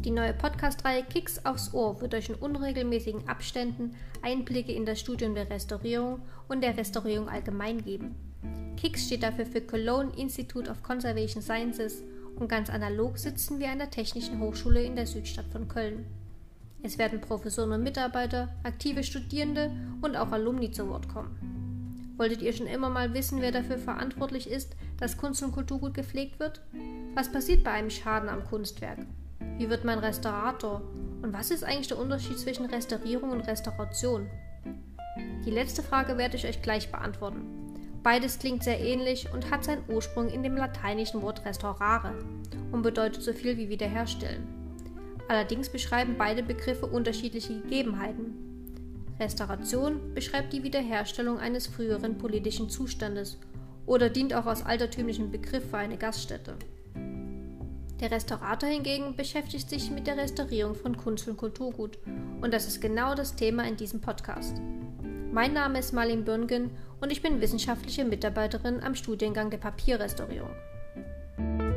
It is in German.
Die neue Podcast-Reihe Kicks aufs Ohr wird euch in unregelmäßigen Abständen Einblicke in das Studium der Restaurierung und der Restaurierung allgemein geben. Kicks steht dafür für Cologne Institute of Conservation Sciences und ganz analog sitzen wir an der Technischen Hochschule in der Südstadt von Köln. Es werden Professoren und Mitarbeiter, aktive Studierende und auch Alumni zu Wort kommen. Wolltet ihr schon immer mal wissen, wer dafür verantwortlich ist, dass Kunst und Kulturgut gepflegt wird? Was passiert bei einem Schaden am Kunstwerk? Wie wird man Restaurator? Und was ist eigentlich der Unterschied zwischen Restaurierung und Restauration? Die letzte Frage werde ich euch gleich beantworten. Beides klingt sehr ähnlich und hat seinen Ursprung in dem lateinischen Wort restaurare und bedeutet so viel wie wiederherstellen. Allerdings beschreiben beide Begriffe unterschiedliche Gegebenheiten. Restauration beschreibt die Wiederherstellung eines früheren politischen Zustandes oder dient auch als altertümlichen Begriff für eine Gaststätte. Der Restaurator hingegen beschäftigt sich mit der Restaurierung von Kunst und Kulturgut und das ist genau das Thema in diesem Podcast. Mein Name ist Marlene Bürngen und ich bin wissenschaftliche Mitarbeiterin am Studiengang der Papierrestaurierung.